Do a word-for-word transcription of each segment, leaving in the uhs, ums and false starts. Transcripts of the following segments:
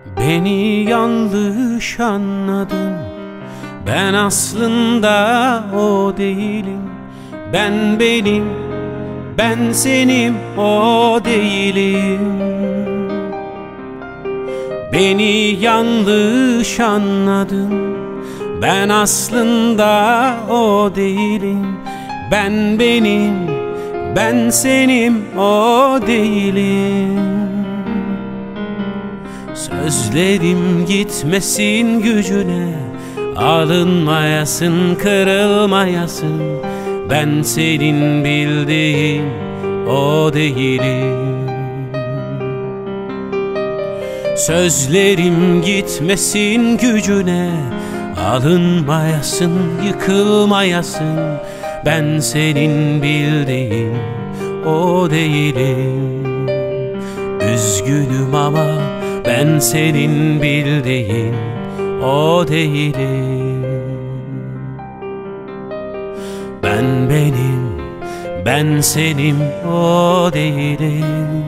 Beni yanlış anladın. Ben aslında o değilim. Ben benim, ben senim, o değilim. Beni yanlış anladın. Ben aslında o değilim. Ben benim, ben senim, o değilim. Sözlerim gitmesin gücüne, alınmayasın, kırılmayasın. Ben senin bildiğin o değilim. Sözlerim gitmesin gücüne, alınmayasın, yıkılmayasın. Ben senin bildiğin o değilim. Üzgünüm ama ben senin bildiğin o değilim. Ben benim, ben senim, o değilim.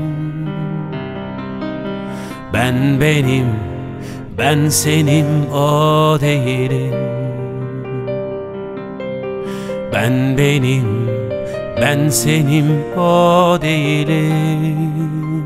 Ben benim, ben senim, o değilim. Ben benim, ben senim, o değilim.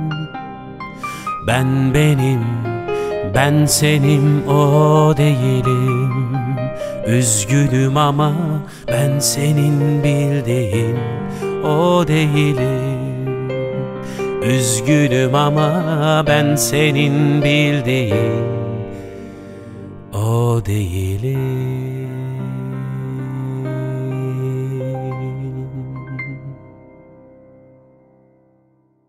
Ben benim, ben senim, o değilim. Üzgünüm ama ben senin bildiğin o değilim. Üzgünüm ama ben senin bildiğin o değilim.